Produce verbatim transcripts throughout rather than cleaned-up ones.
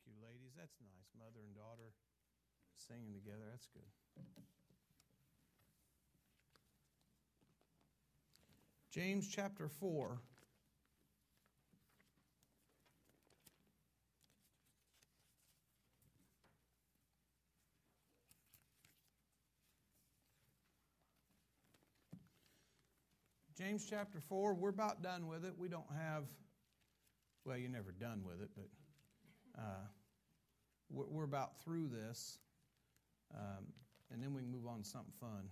you, ladies. That's nice. Mother and daughter singing together. That's good. James chapter four. James chapter four, we're about done with it. We don't have, well, you're never done with it, but uh, we're, we're about through this. Um, and then we can move on to something fun.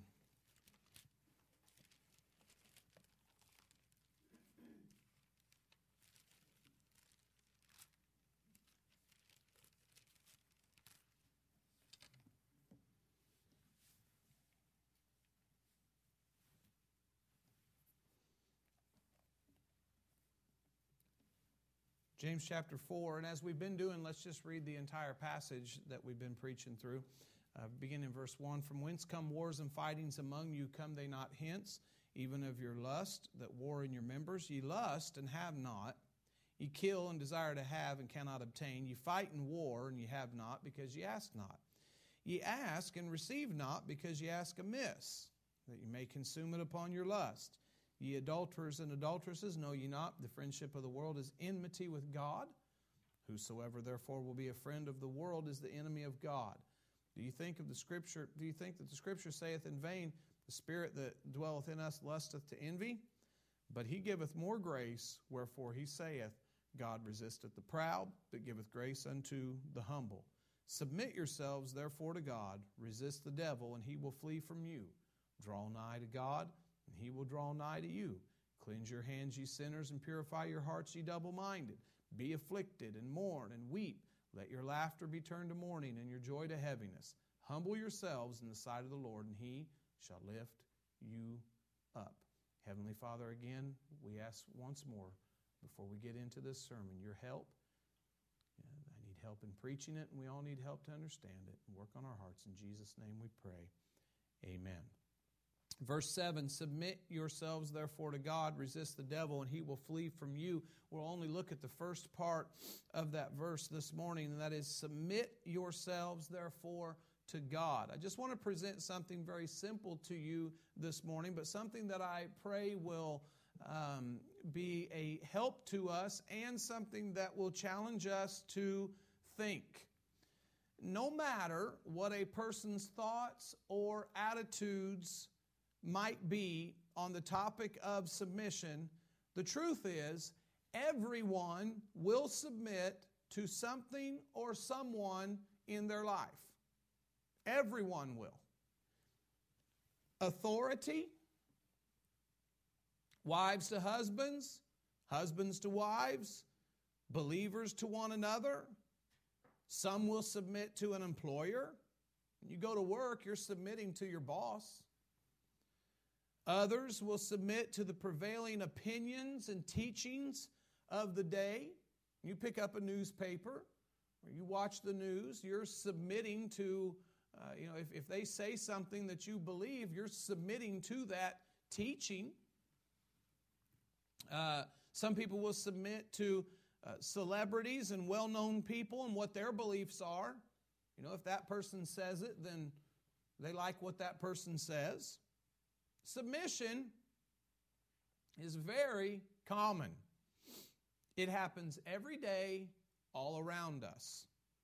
James chapter four, and as we've been doing, let's just read the entire passage that we've been preaching through. Uh, begin in verse one. From whence come wars and fightings among you? Come they not hence, even of your lust, that war in your members? Ye lust and have not. Ye kill and desire to have and cannot obtain. Ye fight in war and ye have not, because ye ask not. Ye ask and receive not, because ye ask amiss, that ye may consume it upon your lust. Ye adulterers and adulteresses, know ye not the friendship of the world is enmity with God? Whosoever therefore will be a friend of the world is the enemy of God. Do you think of the Scripture? Do you think that the Scripture saith in vain, the Spirit that dwelleth in us lusteth to envy? But he giveth more grace, wherefore he saith, God resisteth the proud, but giveth grace unto the humble. Submit yourselves therefore to God, resist the devil, and he will flee from you. Draw nigh to God, and he will draw nigh to you. Cleanse your hands, ye sinners, and purify your hearts, ye double-minded. Be afflicted, and mourn, and weep. Let your laughter be turned to mourning, and your joy to heaviness. Humble yourselves in the sight of the Lord, and he shall lift you up. Heavenly Father, again, we ask once more, before we get into this sermon, your help. I need help in preaching it, and we all need help to understand it and work on our hearts. In Jesus' name we pray. Amen. Verse seven, submit yourselves therefore to God, resist the devil, and he will flee from you. We'll only look at the first part of that verse this morning, and that is, submit yourselves therefore to God. I just want to present something very simple to you this morning, but something that I pray will um, be a help to us and something that will challenge us to think. No matter what a person's thoughts or attitudes might be on the topic of submission, the truth is everyone will submit to something or someone in their life. Everyone will. Authority, wives to husbands, husbands to wives, believers to one another. Some will submit to an employer. When you go to work, you're submitting to your boss. Others will submit to the prevailing opinions and teachings of the day. You pick up a newspaper or you watch the news, you're submitting to, uh, you know, if, if they say something that you believe, you're submitting to that teaching. Uh, some people will submit to uh, celebrities and well-known people and what their beliefs are. You know, if that person says it, then they like what that person says. Submission is very common. It happens every day all around us.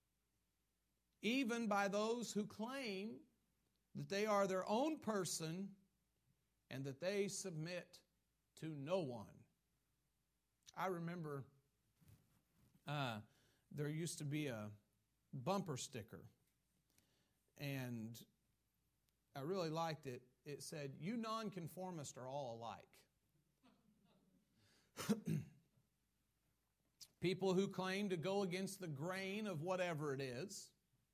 Even by those who claim that they are their own person and that they submit to no one. I remember uh, there used to be a bumper sticker, and I really liked it. It said, "You nonconformists are all alike." People who claim to go against the grain of whatever it is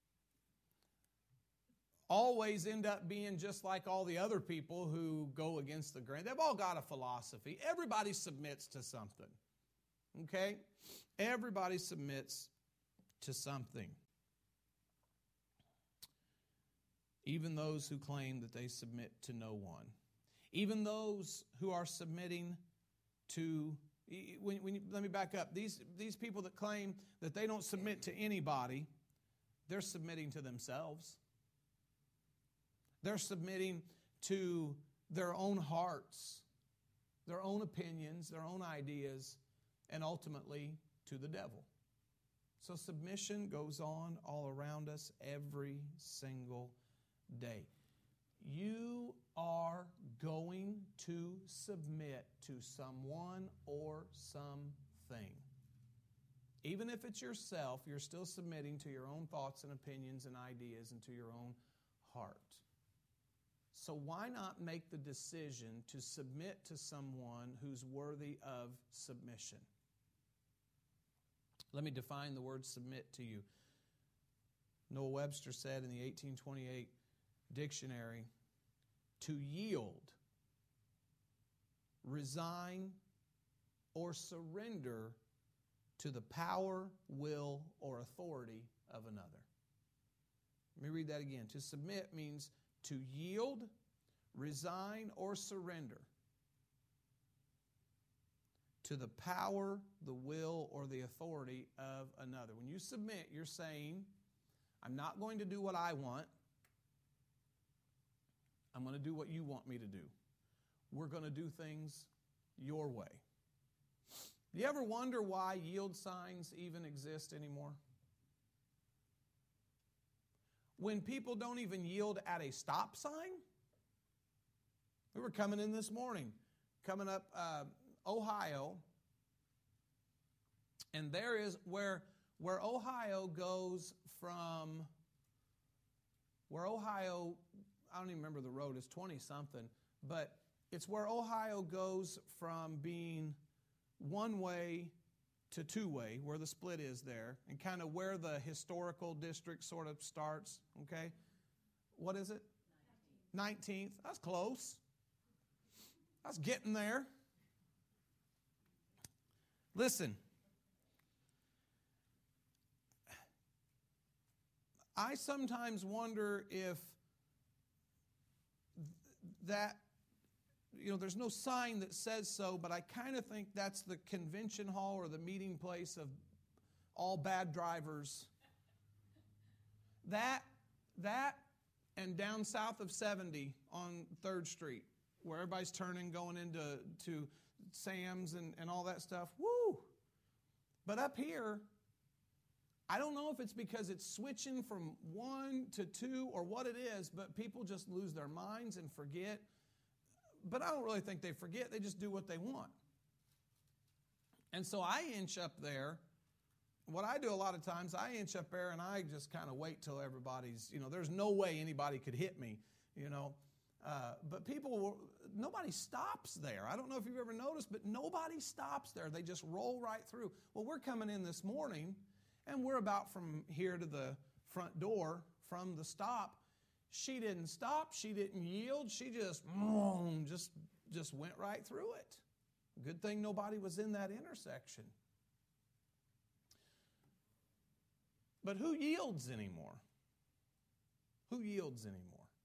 always end up being just like all the other people who go against the grain. They've all got a philosophy. Everybody submits to something. Okay? Everybody submits to something. Even those who claim that they submit to no one. Even those who are submitting to When, when you, let me back up. These, these people that claim that they don't submit to anybody, they're submitting to themselves. They're submitting to their own hearts, their own opinions, their own ideas, and ultimately to the devil. So submission goes on all around us every single day. You are going to submit to someone or something. Even if it's yourself, you're still submitting to your own thoughts and opinions and ideas and to your own heart. So why not make the decision to submit to someone who's worthy of submission? Let me define the word submit to you. Noah Webster said in the eighteen twenty-eight dictionary, to yield, resign, or surrender to the power, will, or authority of another. Let me read that again. To submit means to yield, resign, or surrender to the power, the will, or the authority of another. When you submit, you're saying, I'm not going to do what I want. I'm going to do what you want me to do. We're going to do things your way. Do you ever wonder why yield signs even exist anymore? When people don't even yield at a stop sign? We were coming in this morning, coming up uh, Ohio, and there is where, where Ohio goes from, where Ohio, I don't even remember the road, it's twenty-something, but it's where Ohio goes from being one-way to two-way, where the split is there, and kind of where the historical district sort of starts, okay? What is it? nineteenth. That's close. That's getting there. Listen. I sometimes wonder if that, you know, there's no sign that says so, but I kind of think that's the convention hall or the meeting place of all bad drivers. That, that, and down south of seventy on third Street, where everybody's turning, going into to Sam's and, and all that stuff. Woo! But up here, I don't know if it's because it's switching from one to two or what it is, but people just lose their minds and forget. But I don't really think they forget. They just do what they want. And so I inch up there. What I do a lot of times, I inch up there and I just kind of wait till everybody's, you know, there's no way anybody could hit me, you know. Uh, but people, nobody stops there. I don't know if you've ever noticed, but nobody stops there. They just roll right through. Well, we're coming in this morning, and we're about from here to the front door from the stop. She didn't stop. She didn't yield. She just, just, just went right through it. Good thing nobody was in that intersection. But who yields anymore? Who yields anymore?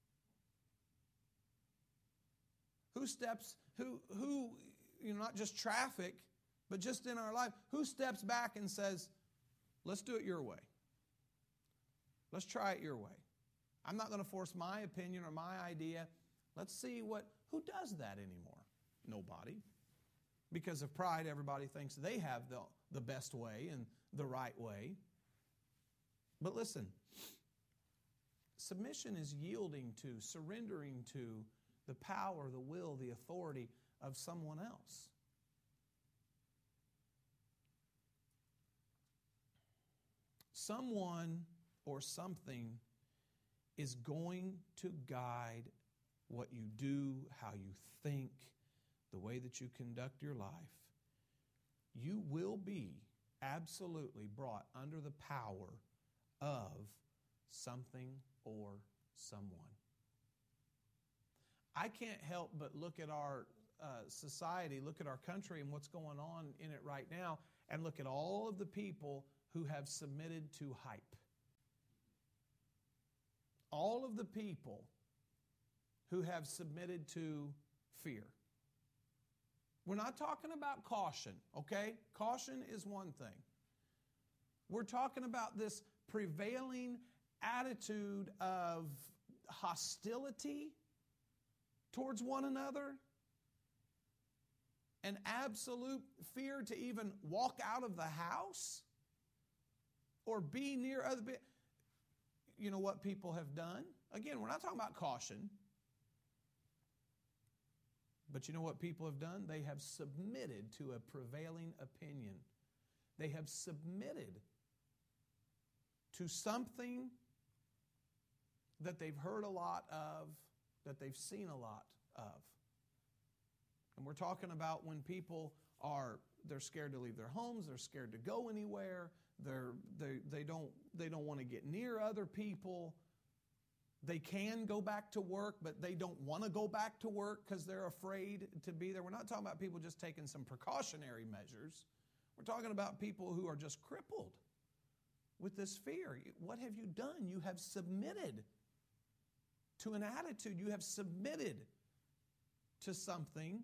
Who steps, who, who, you know, not just traffic, but just in our life, who steps back and says, let's do it your way. Let's try it your way. I'm not going to force my opinion or my idea. Let's see what, who does that anymore? Nobody. Because of pride, everybody thinks they have the, the best way and the right way. But listen, submission is yielding to, surrendering to the power, the will, the authority of someone else. Someone or something is going to guide what you do, how you think, the way that you conduct your life. You will be absolutely brought under the power of something or someone. I can't help but look at our uh, society, look at our country and what's going on in it right now, and look at all of the people who have submitted to hype. All of the people who have submitted to fear. We're not talking about caution, okay? Caution is one thing. We're talking about this prevailing attitude of hostility towards one another, an absolute fear to even walk out of the house or be near other people. You know what people have done? Again, we're not talking about caution. But you know what people have done? They have submitted to a prevailing opinion. They have submitted to something that they've heard a lot of, that they've seen a lot of. And we're talking about when people are, they're scared to leave their homes, they're scared to go anywhere, they're, they, they don't, they don't want to get near other people. They can go back to work, but they don't want to go back to work because they're afraid to be there. We're not talking about people just taking some precautionary measures. We're talking about people who are just crippled with this fear. What have you done? You have submitted to an attitude. You have submitted to something.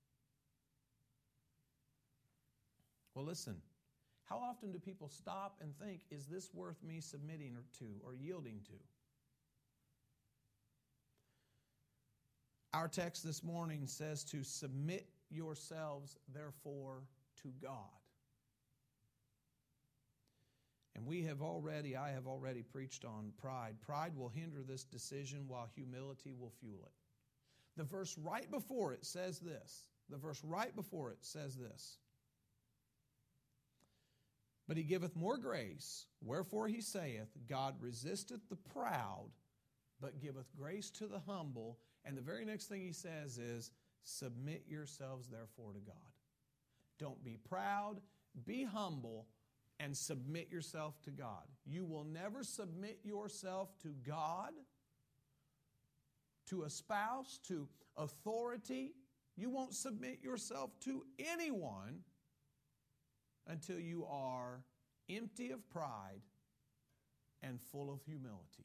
Well, listen, how often do people stop and think, is this worth me submitting to or yielding to? Our text this morning says to submit yourselves, therefore, to God. And we have already, I have already preached on pride. Pride will hinder this decision while humility will fuel it. The verse right before it says this. The verse right before it says this. But he giveth more grace, wherefore he saith, God resisteth the proud, but giveth grace to the humble. And the very next thing he says is, submit yourselves therefore to God. Don't be proud, be humble, and submit yourself to God. You will never submit yourself to God, to a spouse, to authority. You won't submit yourself to anyone until you are empty of pride and full of humility.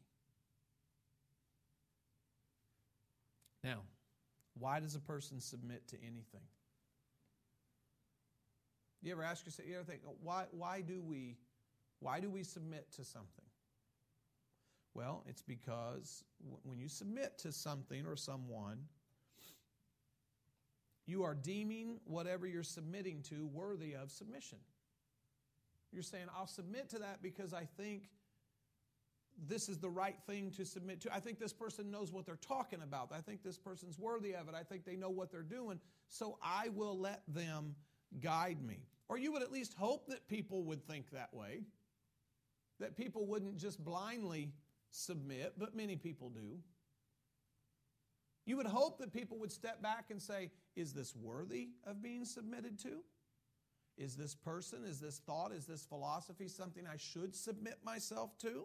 Now, why does a person submit to anything? You ever ask yourself, you ever think, why, why do we, why do we submit to something? Well, it's because when you submit to something or someone, you are deeming whatever you're submitting to worthy of submission. You're saying, I'll submit to that because I think this is the right thing to submit to. I think this person knows what they're talking about. I think this person's worthy of it. I think they know what they're doing. So I will let them guide me. Or you would at least hope that people would think that way. That people wouldn't just blindly submit, but many people do. You would hope that people would step back and say, is this worthy of being submitted to? Is this person, is this thought, is this philosophy something I should submit myself to?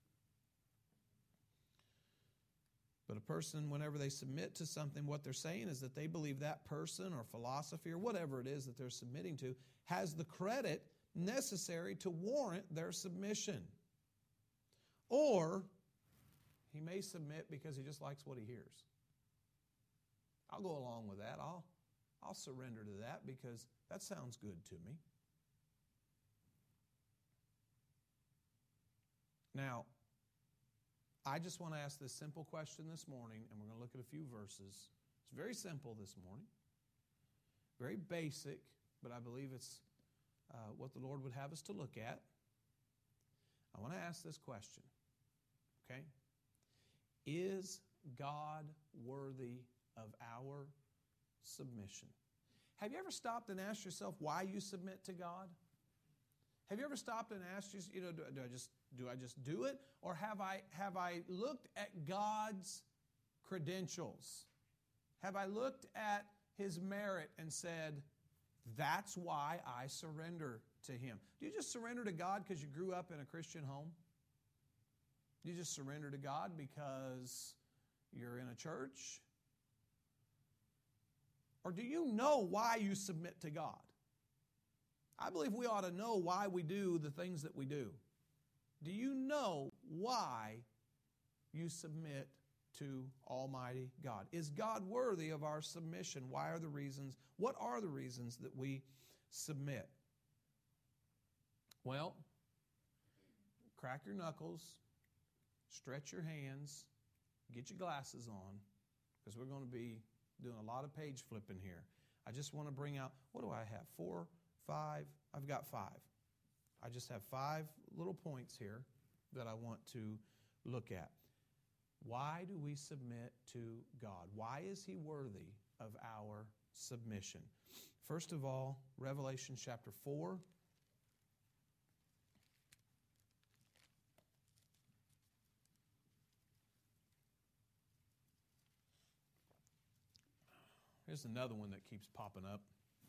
But a person, whenever they submit to something, what they're saying is that they believe that person or philosophy or whatever it is that they're submitting to has the credit necessary to warrant their submission. Or he may submit because he just likes what he hears. I'll go along with that. I'll, I'll surrender to that because that sounds good to me. Now, I just want to ask this simple question this morning, and we're going to look at a few verses. It's very simple this morning, very basic, but I believe it's uh, what the Lord would have us to look at. I want to ask this question, okay? Is God worthy of our submission? Have you ever stopped and asked yourself why you submit to God? Have you ever stopped and asked you, you know, do, do I just do I just do it, or have I have I looked at God's credentials? Have I looked at His merit and said, that's why I surrender to Him? Do you just surrender to God because you grew up in a Christian home? Do you just surrender to God because you're in a church? Or do you know why you submit to God? I believe we ought to know why we do the things that we do. Do you know why you submit to Almighty God? Is God worthy of our submission? Why are the reasons? What are the reasons that we submit? Well, crack your knuckles, stretch your hands, get your glasses on, because we're going to be doing a lot of page flipping here. I just want to bring out, what do I have? Four, five? I've got five. I just have five little points here that I want to look at. Why do we submit to God? Why is He worthy of our submission? First of all, Revelation chapter four. Here's another one that keeps popping up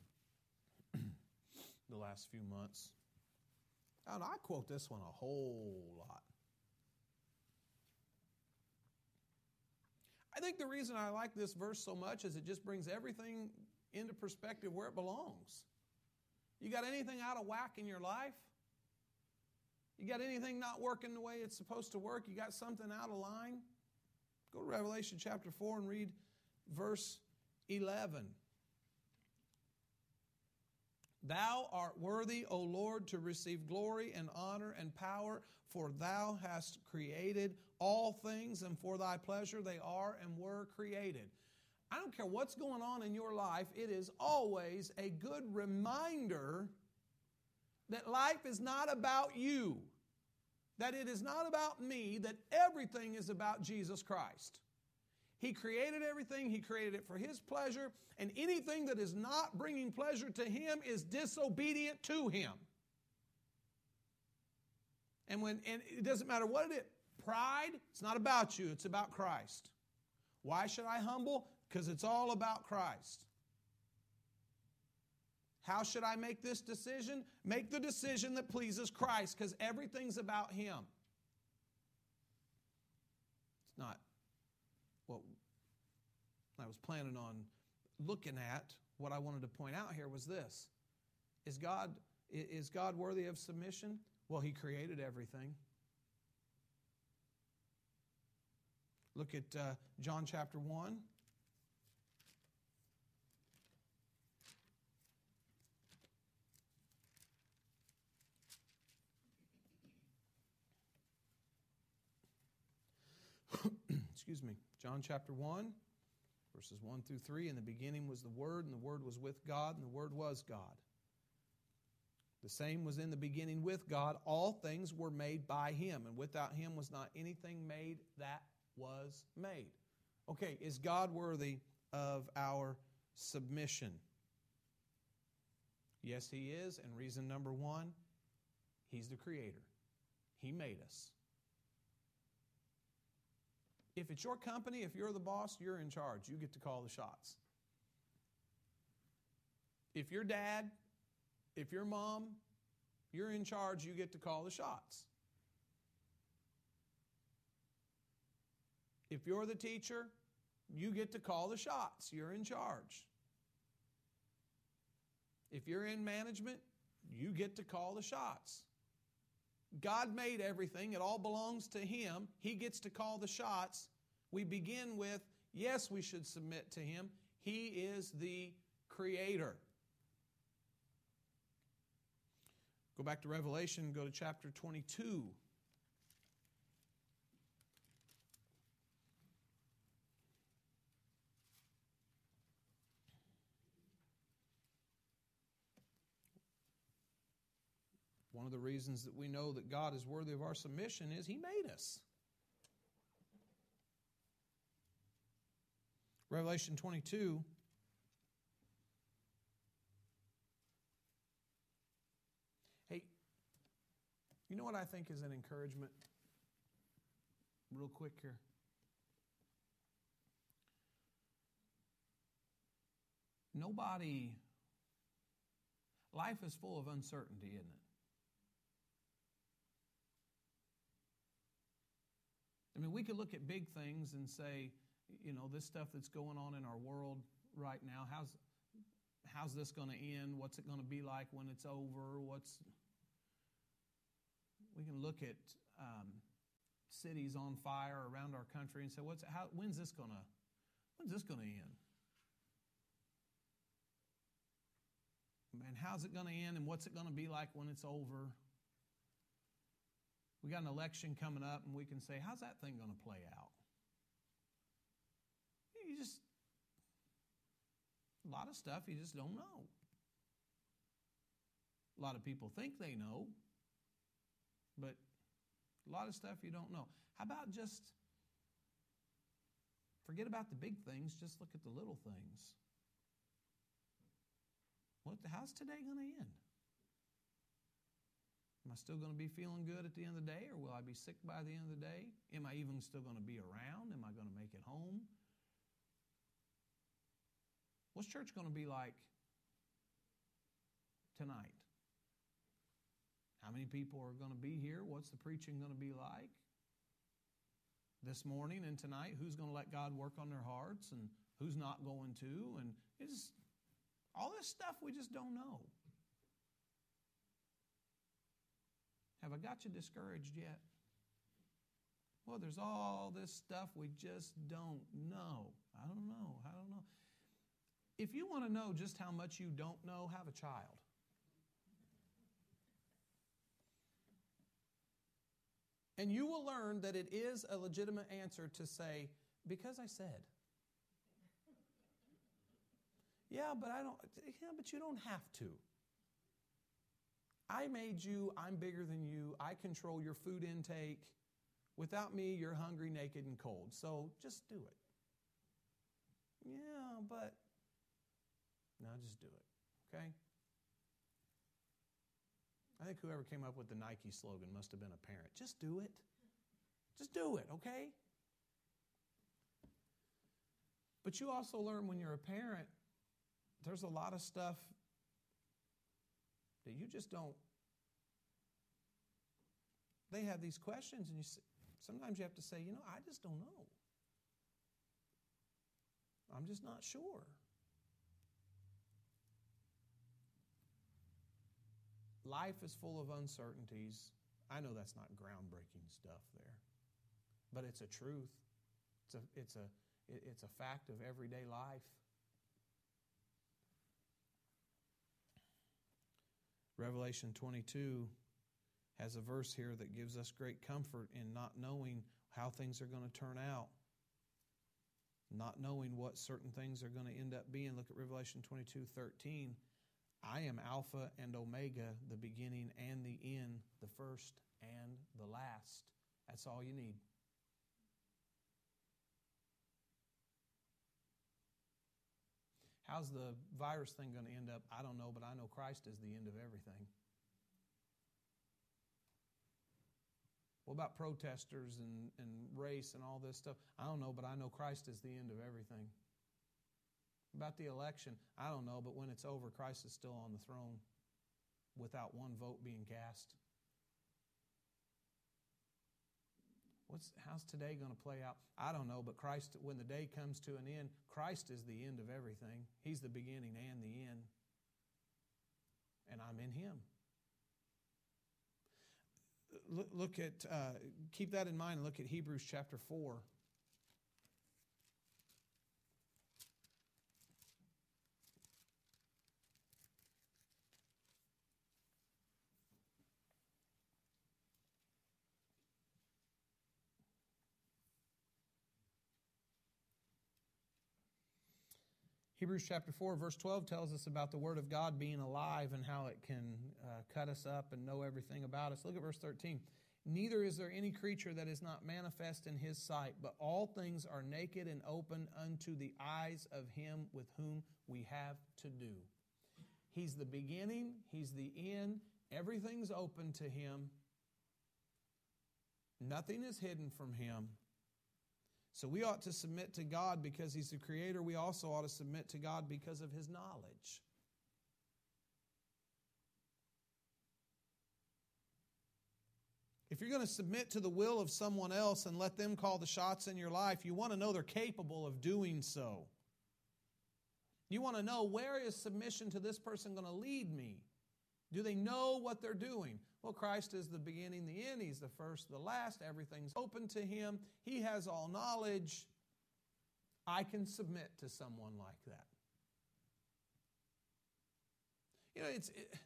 the last few months. And I quote this one a whole lot. I think the reason I like this verse so much is it just brings everything into perspective where it belongs. You got anything out of whack in your life? You got anything not working the way it's supposed to work? You got something out of line? Go to Revelation chapter four and read verse eleven. Thou art worthy, O Lord, to receive glory and honor and power, for thou hast created all things, and for thy pleasure they are and were created. I don't care what's going on in your life, it is always a good reminder that life is not about you, that it is not about me, that everything is about Jesus Christ. He created everything. He created it for His pleasure. And anything that is not bringing pleasure to Him is disobedient to Him. And when and it doesn't matter what it is. Pride, it's not about you. It's about Christ. Why should I humble? Because it's all about Christ. How should I make this decision? Make the decision that pleases Christ, because everything's about Him. It's not what I was planning on looking at. What I wanted to point out here was this. Is God, is God worthy of submission? Well, He created everything. Look at uh, John chapter one. Excuse me. John chapter one, verses one through three. In the beginning was the Word, and the Word was with God, and the Word was God. The same was in the beginning with God. All things were made by Him, and without Him was not anything made that was made. Okay, is God worthy of our submission? Yes, He is, and reason number one, He's the Creator. He made us. If it's your company, if you're the boss, you're in charge. You get to call the shots. If you're dad, if you're mom, you're in charge, you get to call the shots. If you're the teacher, you get to call the shots. You're in charge. If you're in management, you get to call the shots. God made everything. It all belongs to Him. He gets to call the shots. We begin with, yes, we should submit to Him. He is the Creator. Go back to Revelation, go to chapter twenty-two. One of the reasons that we know that God is worthy of our submission is He made us. Revelation twenty-two. Hey, you know what I think is an encouragement? Real quick here. Nobody, life is full of uncertainty, isn't it? I mean, we could look at big things and say, you know, this stuff that's going on in our world right now, how's how's this going to end? What's it going to be like when it's over? What's we can look at um, cities on fire around our country and say, "What's how? When's this gonna? When's this gonna end? And how's it gonna end? And what's it gonna be like when it's over?" We got an election coming up, and we can say, "How's that thing gonna play out?" You just a lot of stuff you just don't know. A lot of people think they know, but a lot of stuff you don't know. How about just forget about the big things, just look at the little things. What? How's today going to end? Am I still going to be feeling good at the end of the day, or will I be sick by the end of the day? Am I even still going to be around? Am I going to make it home? What's church going to be like tonight? How many people are going to be here? What's the preaching going to be like? This morning and tonight, who's going to let God work on their hearts and who's not going to? And it's all this stuff we just don't know. Have I got you discouraged yet? Well, there's all this stuff we just don't know. I don't know. I don't know. If you want to know just how much you don't know, have a child. And you will learn that it is a legitimate answer to say, "Because I said." Yeah, but I don't, yeah, but you don't have to. I made you, I'm bigger than you, I control your food intake. Without me, you're hungry, naked, and cold. So just do it. Yeah, but, no, just do it, okay? I think whoever came up with the Nike slogan must have been a parent. Just do it. Just do it, okay? But you also learn when you're a parent, there's a lot of stuff that you just don't. They have these questions, and you sometimes you have to say, you know, I just don't know. I'm just not sure. Life is full of uncertainties. I know that's not groundbreaking stuff there, but it's a truth. It's a, it's a, it's a fact of everyday life. Revelation twenty-two has a verse here that gives us great comfort in not knowing how things are going to turn out, not knowing what certain things are going to end up being. Look at Revelation twenty-two thirteen. I am Alpha and Omega, the beginning and the end, the first and the last. That's all you need. How's the virus thing going to end up? I don't know, but I know Christ is the end of everything. What about protesters and, and race and all this stuff? I don't know, but I know Christ is the end of everything. About the election, I don't know, but when it's over, Christ is still on the throne without one vote being cast. What's, how's today going to play out? I don't know, but Christ, when the day comes to an end, Christ is the end of everything. He's the beginning and the end. And I'm in Him. Look, look at, uh, keep that in mind. Look at Hebrews chapter four. Hebrews chapter four, verse twelve tells us about the Word of God being alive and how it can uh, cut us up and know everything about us. Look at verse thirteen. Neither is there any creature that is not manifest in His sight, but all things are naked and open unto the eyes of Him with whom we have to do. He's the beginning, He's the end, everything's open to Him. Nothing is hidden from Him. So we ought to submit to God because He's the Creator. We also ought to submit to God because of His knowledge. If you're going to submit to the will of someone else and let them call the shots in your life, you want to know they're capable of doing so. You want to know, where is submission to this person going to lead me? Do they know what they're doing? Well, Christ is the beginning, the end. He's the first, the last. Everything's open to Him. He has all knowledge. I can submit to someone like that. You know, it's... It,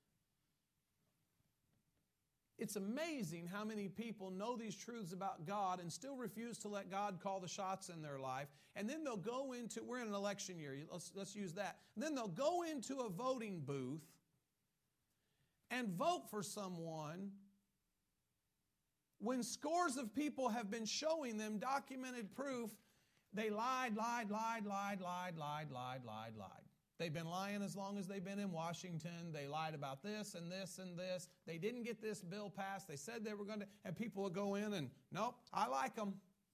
It's amazing how many people know these truths about God and still refuse to let God call the shots in their life. And then they'll go into, we're in an election year, let's, let's use that. And then they'll go into a voting booth and vote for someone when scores of people have been showing them documented proof they lied, lied, lied, lied, lied, lied, lied, lied, lied. They've been lying as long as they've been in Washington. They lied about this and this and this. They didn't get this bill passed. They said they were going to, and people will go in and, nope, I like them.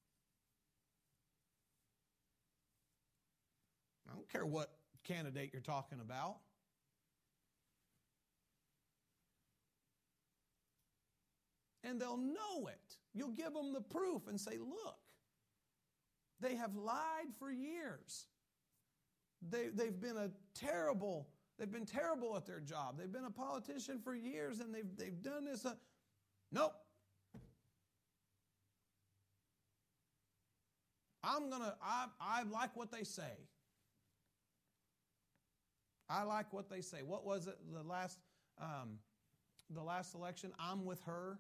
I don't care what candidate you're talking about. And they'll know it. You'll give them the proof and say, look, they have lied for years. They, they've been a terrible, they've been terrible at their job. They've been a politician for years and they've, they've done this. Uh, nope. I'm going to, I, I like what they say. I like what they say. What was it the last, um, the last election? I'm with her.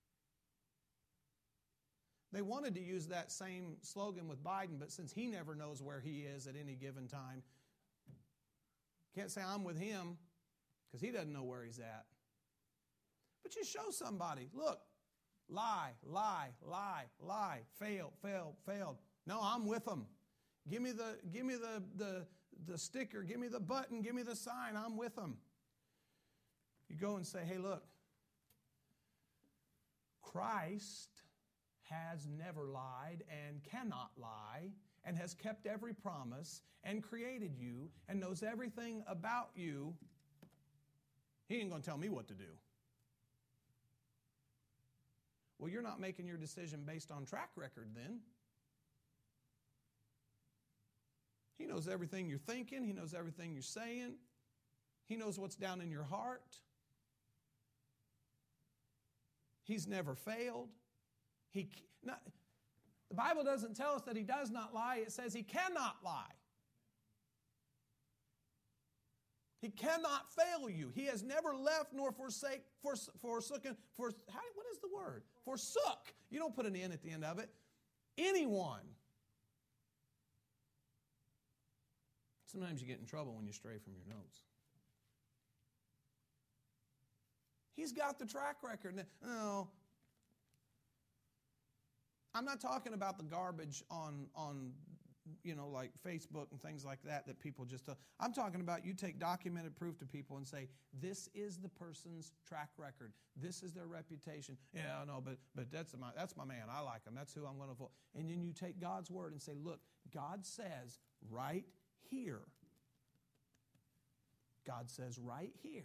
They wanted to use that same slogan with Biden, but since he never knows where he is at any given time, can't say I'm with him because he doesn't know where he's at. But you show somebody, look, lie, lie, lie, lie, failed, failed, failed. No, I'm with them. Give me the, give me the, the, the sticker, give me the button, give me the sign, I'm with them. You go and say, hey, look, Christ has never lied and cannot lie and has kept every promise and created you and knows everything about you. He ain't going to tell me what to do. Well, you're not making your decision based on track record then. He knows everything you're thinking. He knows everything you're saying. He knows what's down in your heart. He's never failed. He not, the Bible doesn't tell us that He does not lie. It says He cannot lie. He cannot fail you. He has never left nor forsake, fors, forsaken, for, how, what is the word? Forsook. You don't put an N at the end of it. Anyone. Sometimes you get in trouble when you stray from your notes. He's got the track record. Oh, I'm not talking about the garbage on, on, you know, like Facebook and things like that that people just, uh, I'm talking about you take documented proof to people and say, this is the person's track record. This is their reputation. Yeah, no, but but that's my, that's my man. I like him. That's who I'm going to vote. And then you take God's word and say, look, God says right here. God says right here.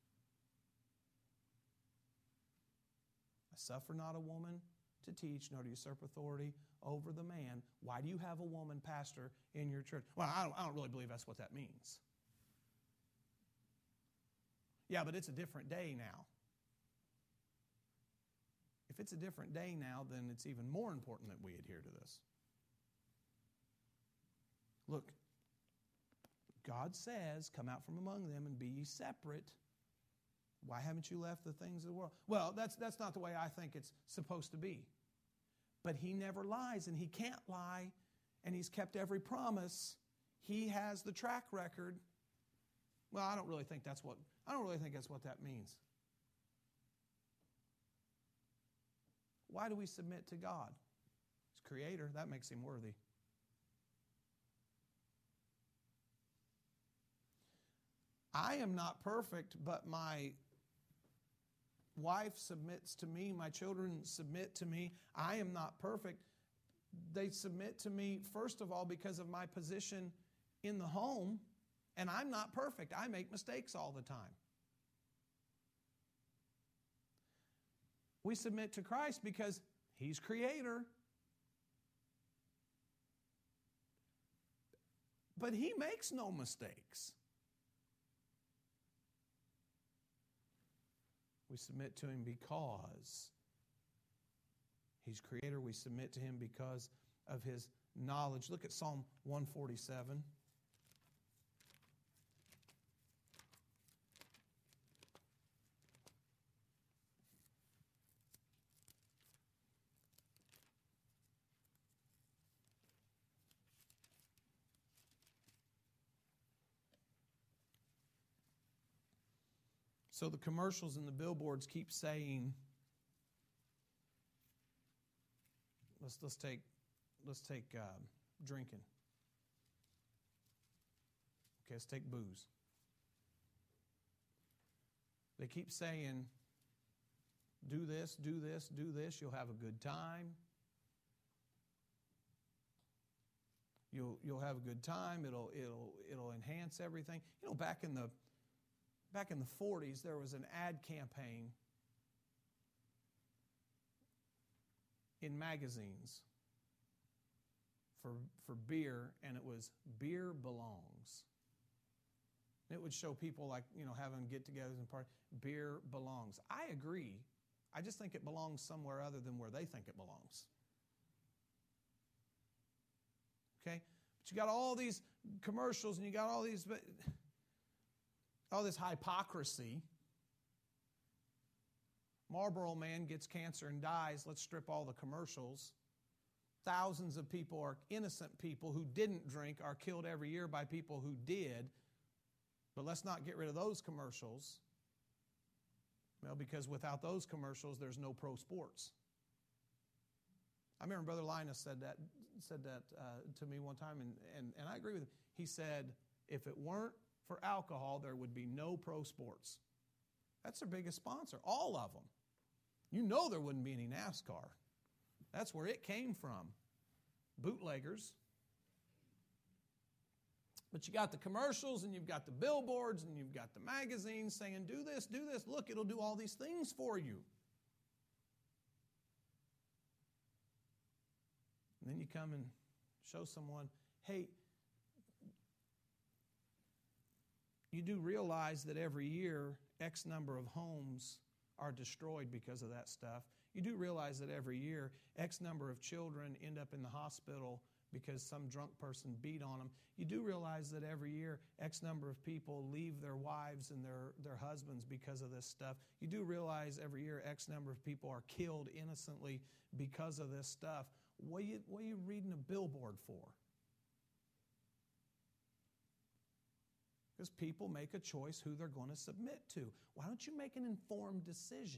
I suffer not a woman to teach, nor to usurp authority over the man. Why do you have a woman pastor in your church? Well, I don't, I don't really believe that's what that means. Yeah, but it's a different day now. If it's a different day now, then it's even more important that we adhere to this. Look, God says, come out from among them and be ye separate. Why haven't you left the things of the world? Well, that's, that's not the way I think it's supposed to be. But He never lies, and He can't lie, and He's kept every promise. He has the track record. Well, I don't really think that's what, I don't really think that's what that means. Why do we submit to God? He's Creator. That makes Him worthy. I am not perfect, but my wife submits to me. My children submit to me. I am not perfect. They submit to me, first of all, because of my position in the home, and I'm not perfect. I make mistakes all the time. We submit to Christ because He's Creator. But He makes no mistakes. We submit to Him because He's Creator. We submit to Him because of His knowledge. Look at Psalm one forty-seven. So the commercials and the billboards keep saying, let's let's take let's take uh, drinking. Okay, let's take booze. They keep saying, do this, do this, do this. You'll have a good time. You'll you'll have a good time. It'll it'll it'll enhance everything. You know, back in the Back in the forties, there was an ad campaign in magazines for, for beer, and it was Beer Belongs. And it would show people like, you know, having get-togethers and parties. Beer belongs. I agree. I just think it belongs somewhere other than where they think it belongs. Okay? But you got all these commercials and you got all these... all this hypocrisy. Marlboro Man gets cancer and dies. Let's strip all the commercials. Thousands of people are innocent people who didn't drink are killed every year by people who did. But let's not get rid of those commercials. Well, because without those commercials, there's no pro sports. I remember Brother Linus said that said that uh, to me one time, and, and, and I agree with him. He said, if it weren't for alcohol, there would be no pro sports. That's their biggest sponsor, all of them. You know there wouldn't be any NASCAR. That's where it came from. Bootleggers. But you got the commercials, and you've got the billboards, and you've got the magazines saying, do this, do this. Look, it'll do all these things for you. And then you come and show someone, hey, you do realize that every year X number of homes are destroyed because of that stuff. You do realize that every year X number of children end up in the hospital because some drunk person beat on them. You do realize that every year X number of people leave their wives and their, their husbands because of this stuff. You do realize every year X number of people are killed innocently because of this stuff. What are you, what are you reading a billboard for? Because people make a choice who they're going to submit to. Why don't you make an informed decision?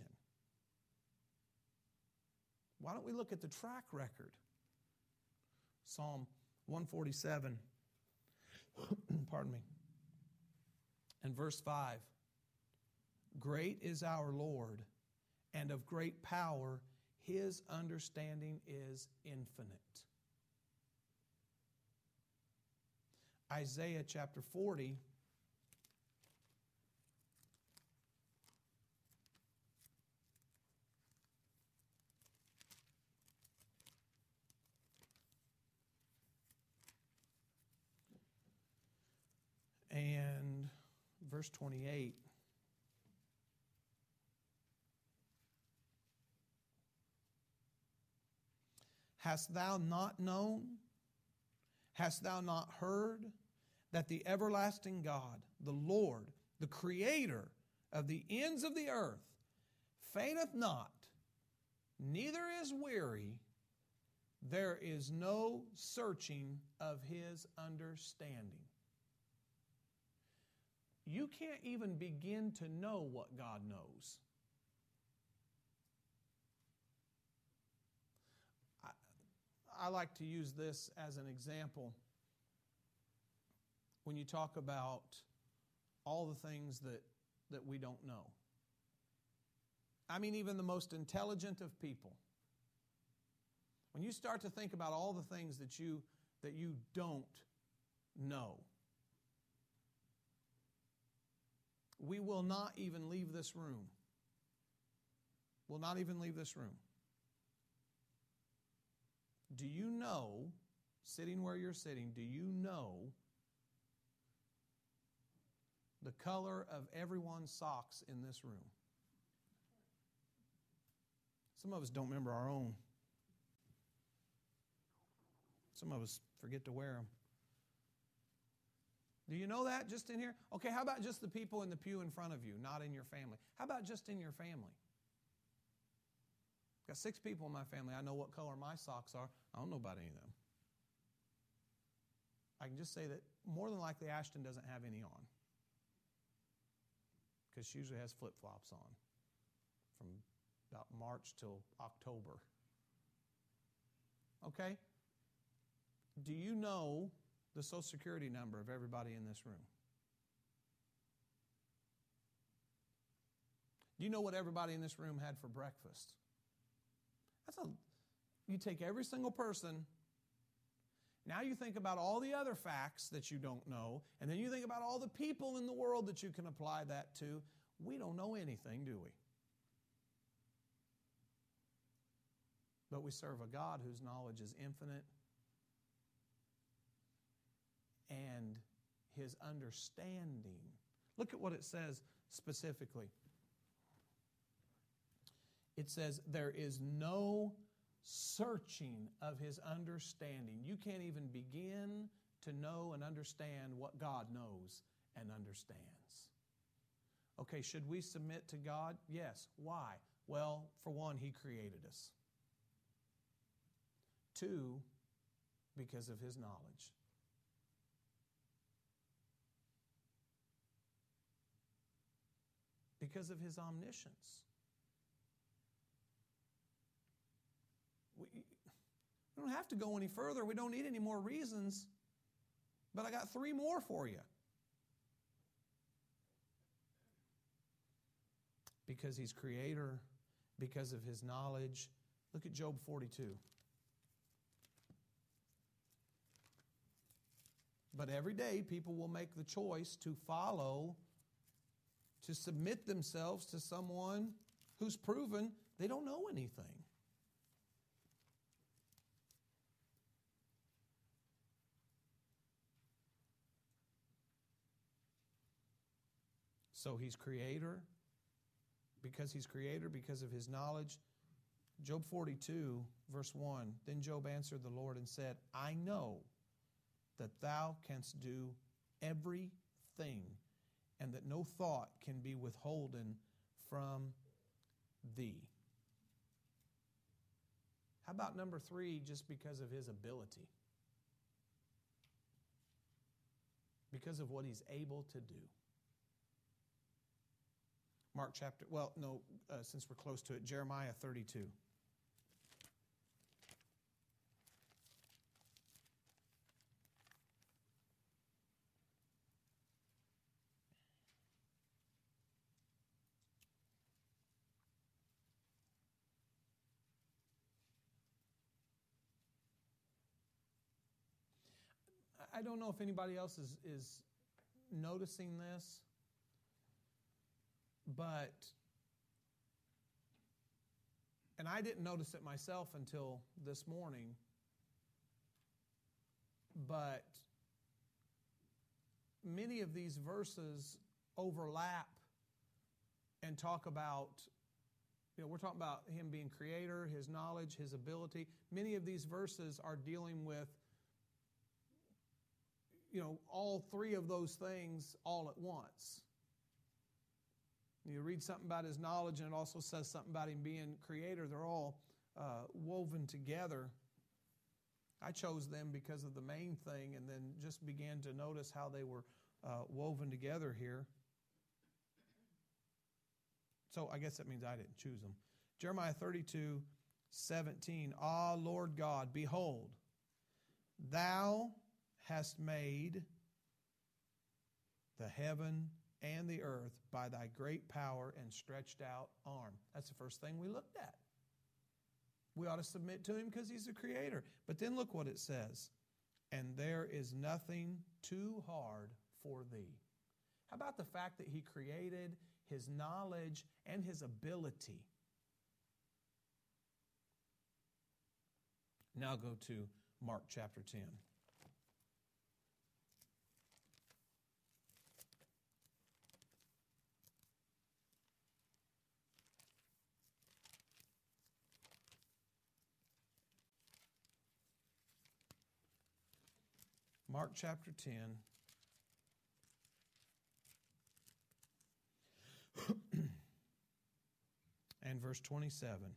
Why don't we look at the track record? Psalm one forty-seven, pardon me, and verse five. Great is our Lord, and of great power, His understanding is infinite. Isaiah chapter forty, and verse twenty-eight. Hast thou not known? Hast thou not heard that the everlasting God, the Lord, the Creator of the ends of the earth, fainteth not, neither is weary? There is no searching of His understanding. You can't even begin to know what God knows. I, I like to use this as an example when you talk about all the things that, that we don't know. I mean, even the most intelligent of people. When you start to think about all the things that you, that you don't know, we will not even leave this room. Will not even leave this room. Do you know, sitting where you're sitting, do you know the color of everyone's socks in this room? Some of us don't remember our own. Some of us forget to wear them. Do you know that just in here? Okay, how about just the people in the pew in front of you, not in your family? How about just in your family? I've got six people in my family. I know what color my socks are. I don't know about any of them. I can just say that more than likely Ashton doesn't have any on, because she usually has flip-flops on from about March till October. Okay? Do you know the Social Security number of everybody in this room? Do you know what everybody in this room had for breakfast? That's a, you take every single person. Now you think about all the other facts that you don't know, and then you think about all the people in the world that you can apply that to. We don't know anything, do we? But we serve a God whose knowledge is infinite, and His understanding. Look at what it says specifically. It says, there is no searching of His understanding. You can't even begin to know and understand what God knows and understands. Okay, should we submit to God? Yes. Why? Well, for one, He created us. Two, because of His knowledge. Because of His omniscience. We, we don't have to go any further. We don't need any more reasons. But I got three more for you. Because He's creator, because of His knowledge. Look at Job forty-two. But every day people will make the choice to follow, to submit themselves to someone who's proven they don't know anything. So He's creator. Because He's creator, because of His knowledge. Job forty-two, verse one. Then Job answered the Lord and said, I know that Thou canst do everything, and that no thought can be withholden from Thee. How about number three, just because of His ability? Because of what He's able to do. Mark chapter, well, no, uh, since we're close to it, Jeremiah thirty-two. I don't know if anybody else is, is noticing this, but, and I didn't notice it myself until this morning, but many of these verses overlap and talk about, you know, we're talking about Him being creator, His knowledge, His ability. Many of these verses are dealing with, you know, all three of those things all at once. You read something about His knowledge and it also says something about Him being creator. They're all uh, woven together. I chose them because of the main thing and then just began to notice how they were uh, woven together here. So I guess that means I didn't choose them. Jeremiah thirty-two, seventeen. Ah, Lord God, behold, Thou hast made the heaven and the earth by Thy great power and stretched out arm. That's the first thing we looked at. We ought to submit to Him because He's the creator. But then look what it says. And there is nothing too hard for Thee. How about the fact that He created, His knowledge, and His ability? Now go to Mark chapter ten. Mark chapter ten. And verse twenty-seven.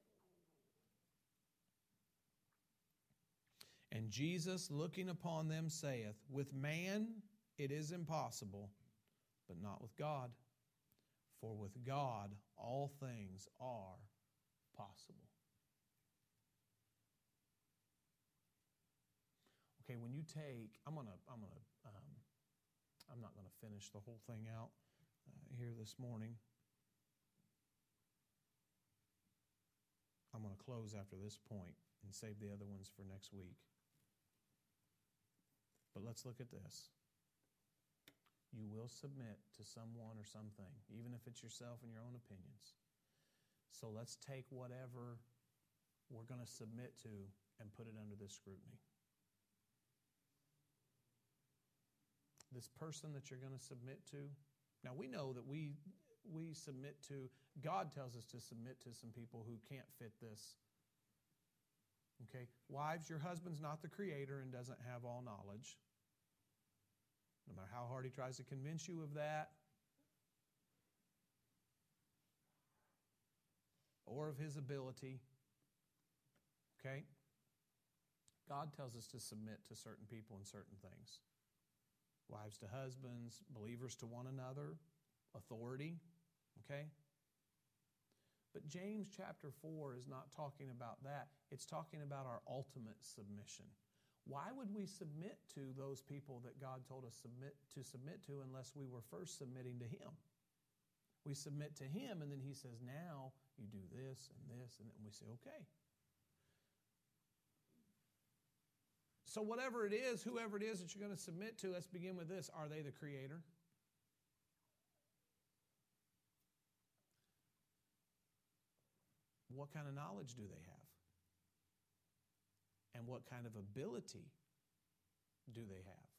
And Jesus, looking upon them, saith, With man it is impossible, but not with God. For with God all things are possible. Okay, when you take, I'm gonna, I'm gonna, um, I'm not gonna finish the whole thing out uh, here this morning. I'm gonna close after this point and save the other ones for next week. But let's look at this. You will submit to someone or something, even if it's yourself and your own opinions. So let's take whatever we're going to submit to and put it under this scrutiny. This person that you're going to submit to, now we know that we we submit to, God tells us to submit to some people who can't fit this. Okay, wives, your husband's not the creator and doesn't have all knowledge. No matter how hard he tries to convince you of that, or of his ability. Okay? God tells us to submit to certain people and certain things. Wives to husbands, believers to one another, authority. Okay? But James chapter four is not talking about that. It's talking about our ultimate submission. Why would we submit to those people that God told us submit to submit to unless we were first submitting to Him? We submit to Him, and then He says, now you do this and this, and then we say, okay. So whatever it is, whoever it is that you're going to submit to, let's begin with this. Are they the Creator? What kind of knowledge do they have? And what kind of ability do they have?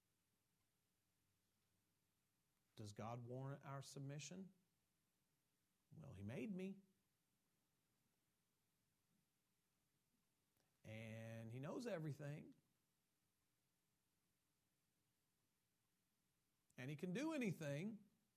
Does God warrant our submission? Well, He made me. And He knows everything. And He can do anything.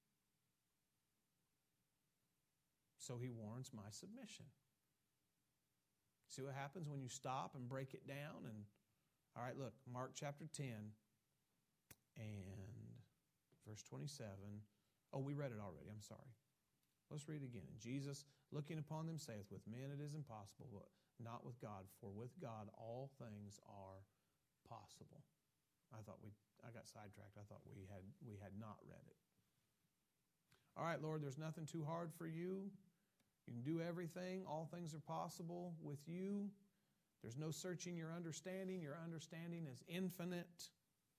So He warrants my submission. See what happens when you stop and break it down? And all right, look, Mark chapter ten and verse twenty-seven. Oh, we read it already. I'm sorry. Let's read it again. And Jesus, looking upon them, saith, With men it is impossible, but not with God. For with God all things are possible. I thought we, I got sidetracked. I thought we had we had not read it. All right, Lord, there's nothing too hard for you. You can do everything. All things are possible with you. There's no searching your understanding. Your understanding is infinite.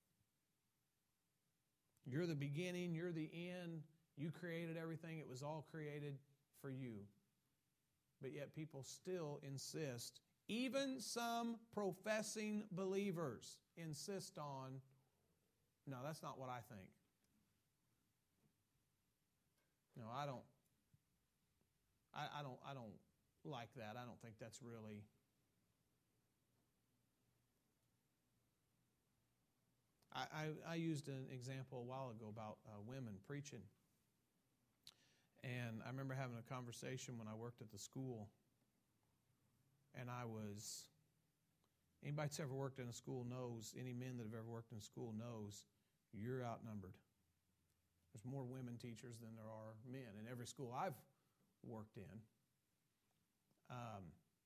You're the beginning. You're the end. You created everything. It was all created for you. But yet people still insist, even some professing believers insist on, no, that's not what I think. No, I don't. I, I don't I don't like that. I don't think that's really I, I, I used an example a while ago about uh, women preaching. And I remember having a conversation when I worked at the school. And I was, anybody that's ever worked in a school knows, any men that have ever worked in a school knows, you're outnumbered. There's more women teachers than there are men in every school I've worked in. Um,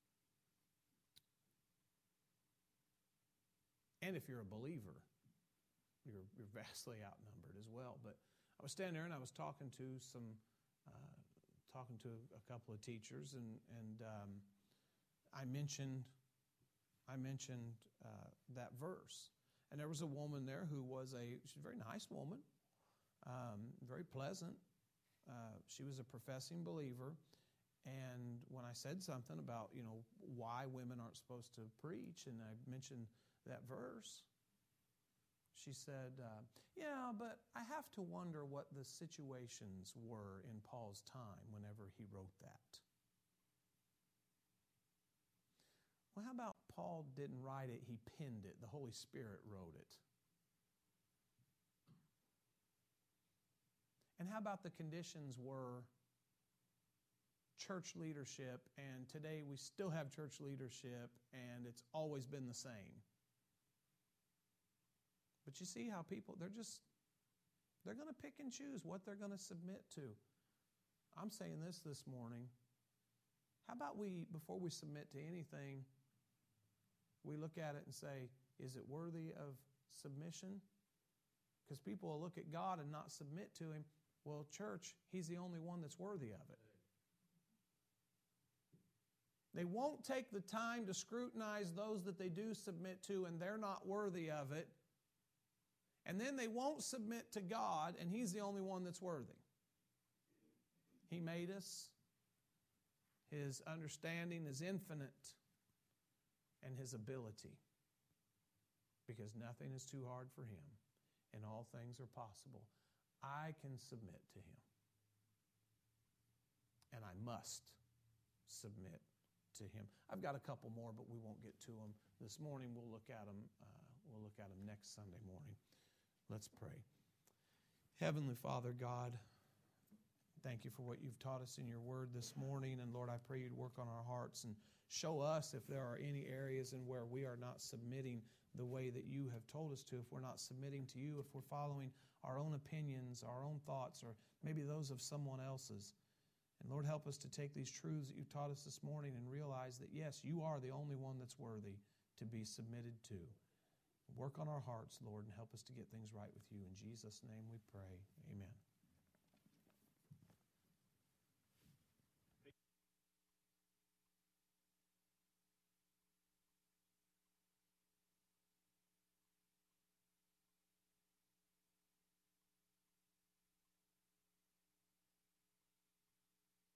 and if you're a believer, you're, you're vastly outnumbered as well. But I was standing there and I was talking to some, uh, talking to a couple of teachers, and and um, I mentioned, I mentioned uh, that verse, and there was a woman there who was a she's a very nice woman, um, very pleasant. Uh, she was a professing believer, and when I said something about, you know, why women aren't supposed to preach, and I mentioned that verse, she said, uh, yeah, but I have to wonder what the situations were in Paul's time whenever he wrote that. Well, how about Paul didn't write it, he penned it. The Holy Spirit wrote it. And how about the conditions were church leadership, and today we still have church leadership, and it's always been the same. But you see how people, they're just, they're going to pick and choose what they're going to submit to. I'm saying this this morning. How about we, before we submit to anything, we look at it and say, is it worthy of submission? Because people will look at God and not submit to Him. Well, church, He's the only one that's worthy of it. They won't take the time to scrutinize those that they do submit to, and they're not worthy of it. And then they won't submit to God, and He's the only one that's worthy. He made us. His understanding is infinite, and His ability. Because nothing is too hard for Him, and all things are possible. I can submit to Him. And I must submit to Him. I've got a couple more, but we won't get to them this morning. We'll look at them. Uh, we'll look at them next Sunday morning. Let's pray. Heavenly Father, God, thank you for what you've taught us in your word this morning. And Lord, I pray you'd work on our hearts and show us if there are any areas in where we are not submitting the way that you have told us to, if we're not submitting to you, if we're following our own opinions, our own thoughts, or maybe those of someone else's. And Lord, help us to take these truths that you've taught us this morning and realize that, yes, you are the only one that's worthy to be submitted to. Work on our hearts, Lord, and help us to get things right with you. In Jesus' name we pray. Amen.